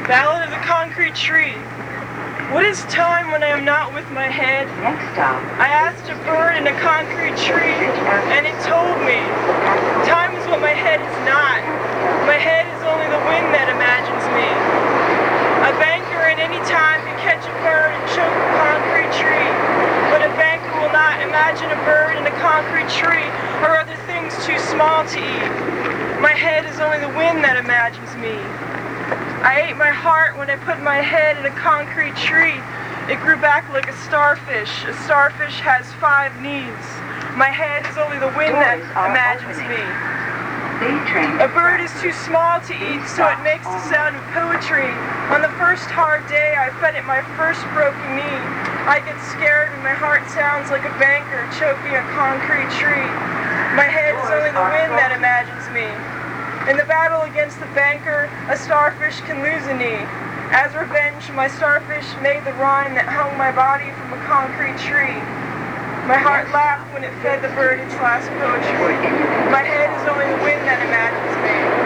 Ballad of the Concrete Tree. What is time when I am not with my head? Next stop. I asked a bird in a concrete tree, and it told me. Time is what my head is not. My head is only the wind that imagines me. A banker at any time can catch a bird and choke a concrete tree, but a banker will not imagine a bird in a concrete tree or other things too small to eat. My head is only the wind that imagines me. I ate my heart when I put my head in a concrete tree. It grew back like a starfish. A starfish has 5 knees. My head is only the wind that imagines me. A bird is too small to eat, so it makes the sound of poetry. On the first hard day, I fed it my first broken knee. I get scared when my heart sounds like a banker choking a concrete tree. My head is only the wind that imagines me. In the battle against the banker, a starfish can lose a knee. As revenge, my starfish made the rhyme that hung my body from a concrete tree. My heart laughed when it fed the bird its last poetry. My head is only the wind that imagines me.